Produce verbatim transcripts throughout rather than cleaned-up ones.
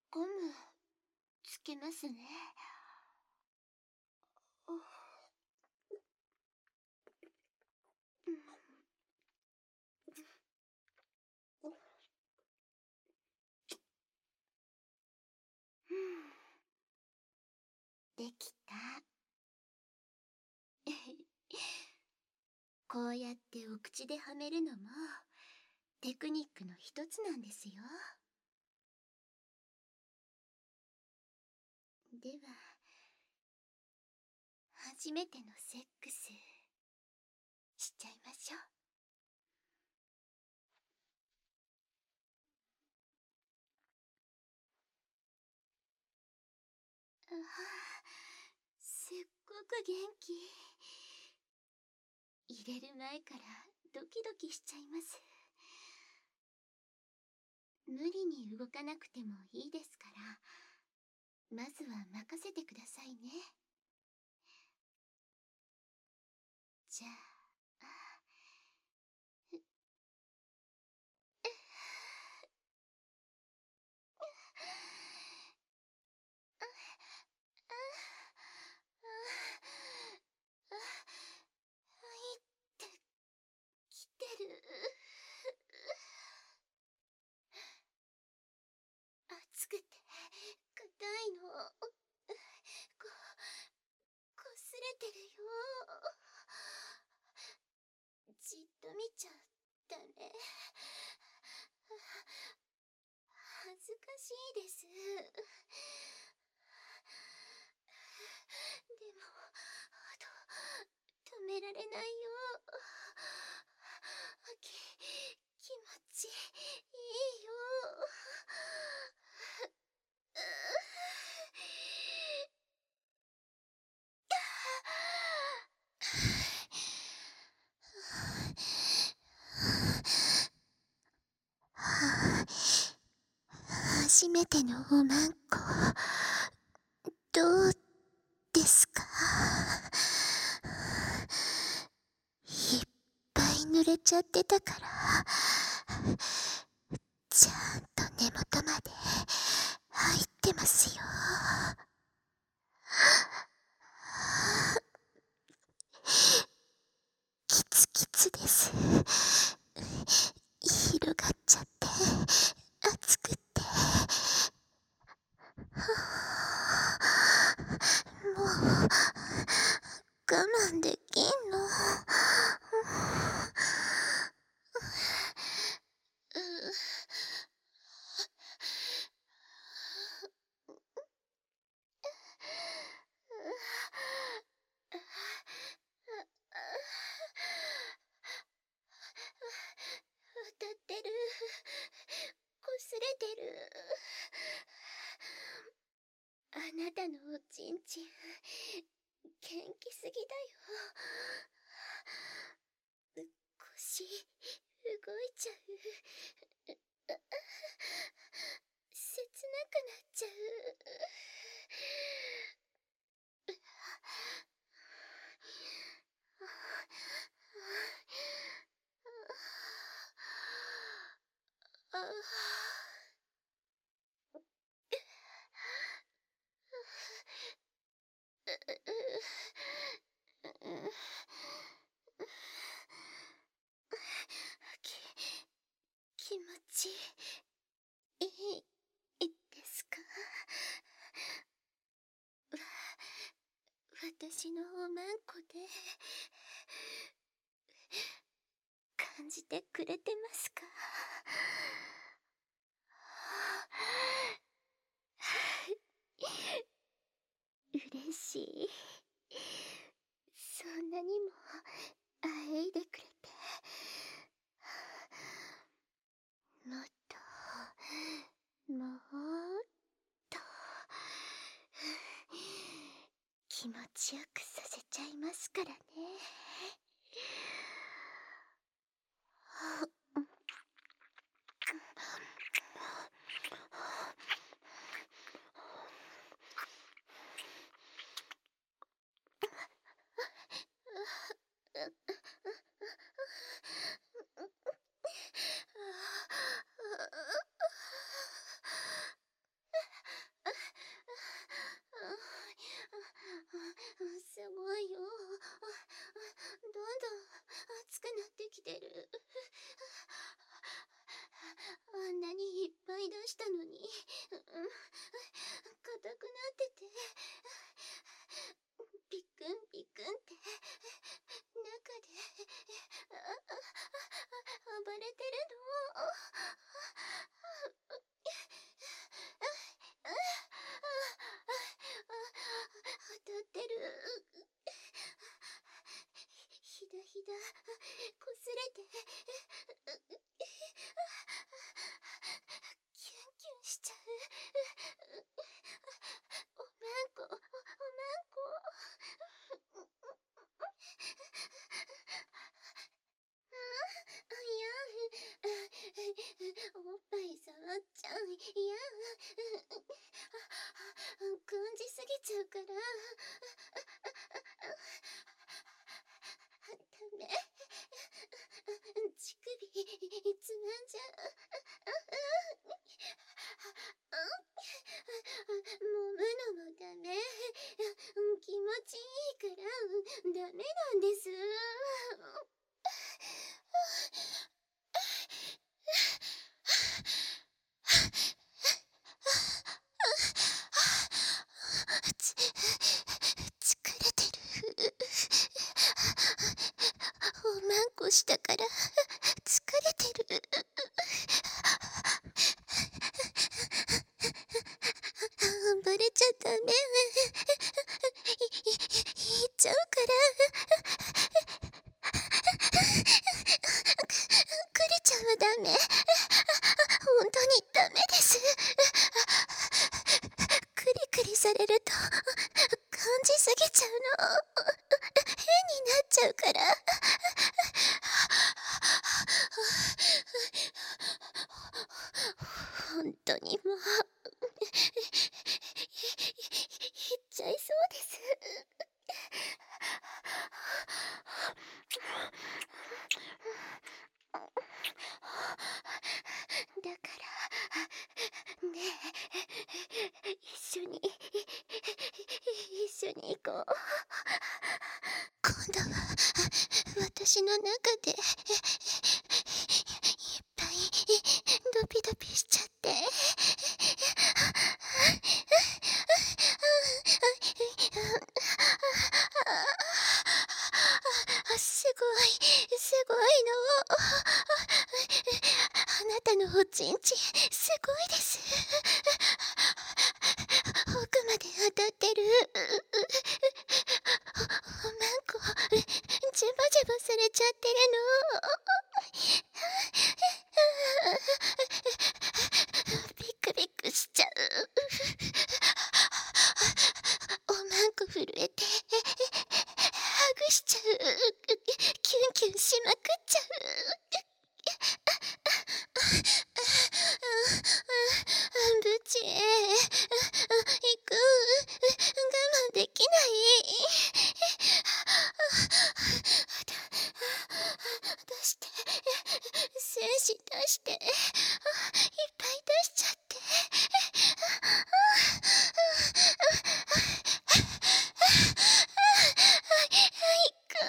ゴムつけますね。できた。こうやってお口ではめるのもテクニックの一つなんですよ。では初めてのセックスしちゃいましょう。ああ、すっごく元気。入れる前からドキドキしちゃいます。無理に動かなくてもいいですから、まずは任せてくださいね。じゃあ、入ってきてる。熱くて硬いの。こ、こすれてるよ。じっと見ちゃダメ。恥ずかしいです。でも、と、止められないよ。き、気持ちいいよ。初めてのおまんこ、どうですか？いっぱい濡れちゃってたから、ちゃんと根元まで入ってますよ。キツキツです。広がっちゃって熱くって、もう我慢できんの。当たってる。こすれてる。あなたのおちんちん元気すぎだよ。腰動いちゃう。切なくなっちゃう。ああ、き、気持ちいい、いいですか？わ、私のおまんこで感じてくれてますか？嬉しい。そんなにもあえいでくれて。もっと、もっと気持ちよくさせちゃいますからね。 み出したのに、うん、硬くなってて、ピクンピクンって中で暴れてるの。当たってる。ひだひだこすれてキュンキュンしちゃう。おまんこ、おまんこ。いや、おっぱい触っちゃう。いや、感じすぎちゃうから。ダメ。乳首つまんじゃう。揉むのもダメ。気持ちいいからダメなんです。つ、疲れてる。おまんこしたから疲れてる。暴れちゃダメ。言っちゃうから。クリちゃんはダメ。本当にダメです。クリクリされると感じすぎちゃうの。変になっちゃうから。本当にもう言っちゃいそうです。だからねえ、一緒に一緒に行こう。今度は私の中でいっぱいドピドピしちゃって。すごいすごいの。あなたのおちんちんすごいです。奥まで当たってる。おまんこジュバジュバされちゃってるの。ビクビクしちゃう。おまんこ震えてハグしちゃう。キュンキュンしまくっちゃう。ブチへ行く。我慢できない。出して精子出していっぱい出しちゃって。行く。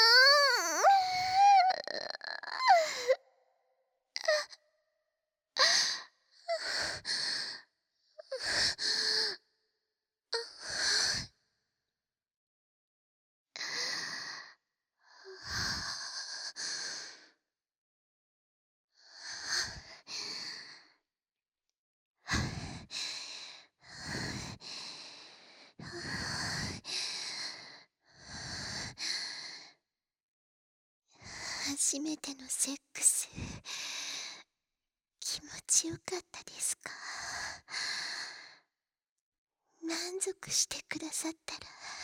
初めてのセックス気持ちよかったですか？満足してくださったら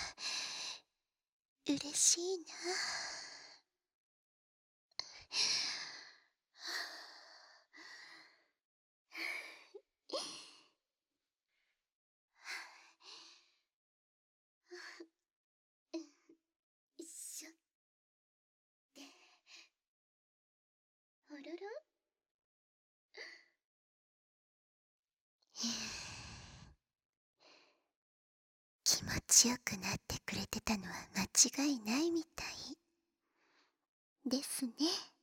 嬉しいな。しょってあらら気持ちよくなってくれてたのは間違いないみたいですね。